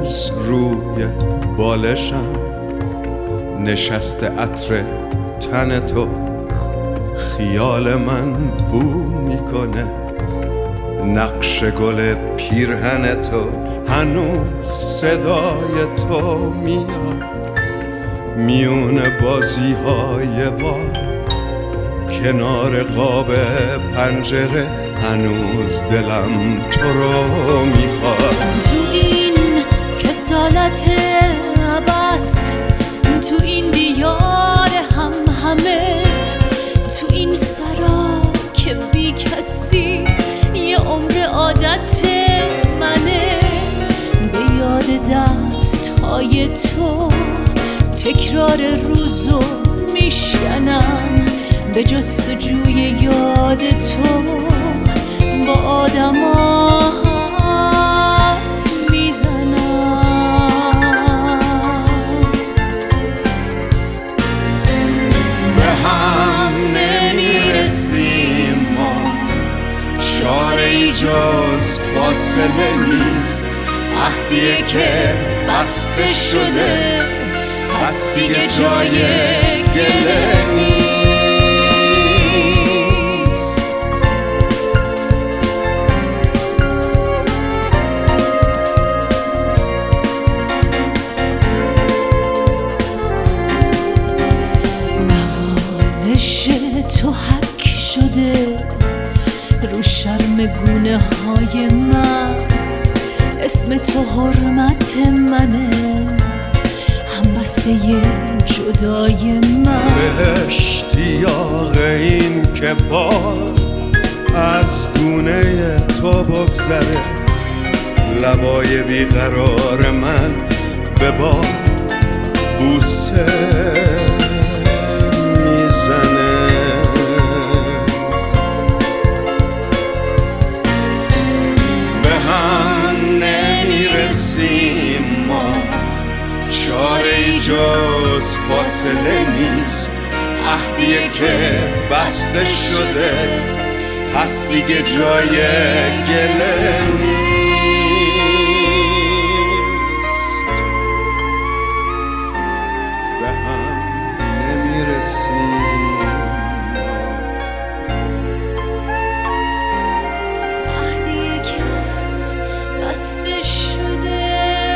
هنوز روی بالشم نشسته عطر تن تو، خیال من بو میکنه نقش گل پیرهن تو، هنوز صدای تو میاد میون بازی های بار کنار قاب پنجره، هنوز دلم تو رو میخواد. تو این کسالت عباس، تو این دیار همه، تو این سرا که بی کسی یه عمر عادت منه، به یاد دست های تو تکرار روزو میشکنم، به جستجوی یاد تو با آدما حرف میزنم. به هم نمیرسیم ما، چاره‌ای جز فاصله نیست، عهدیه که بسته شده پس دیگه جای گله نیست. نوازش تو حک شده رو شرم گونه های من، اسم تو حرمت منه، همبسته جدای من. به اشتیاق این که باد از گونه تو بگذره، لبای بیقرار من به باد بوسه میزنه. به هم نمیرسیم ما، چاره‌ای جز فاصله نیست، عهدیه که بسته شده پس دیگه جای گله نیست. به هم نمیرسیم ما، عهدیه که بسته شده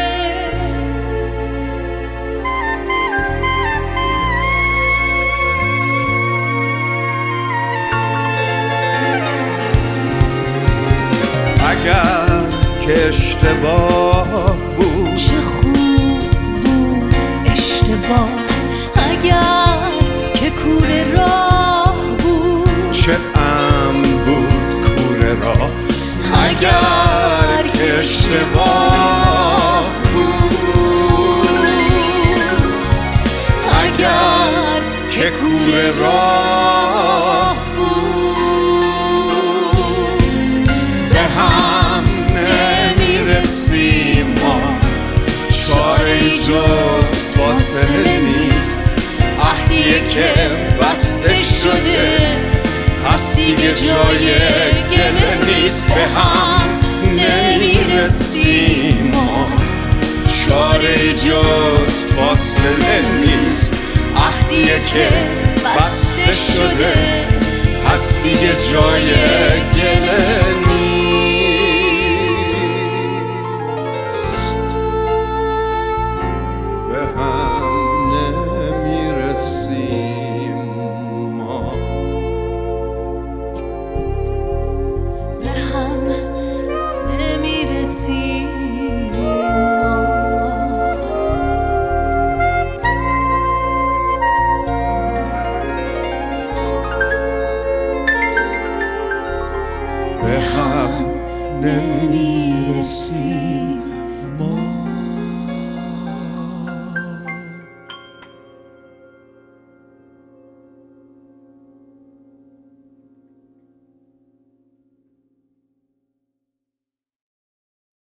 اگر که اشتباه بود، چه خوب بود اشتباه، اگر که کوره راه بود، چه امن بود کوره راه، اگر که اشتباه بود، اگر که کوره راه به هم نمیرسیم ما، چاره‌ای جز فاصله نیست، عهدیه که بسته شده پس دیگه جای گله نیست. به هم نمیرسیم ما، چاره‌ای جز فاصله نیست، عهدیه که بسته شده پس دیگه جای گله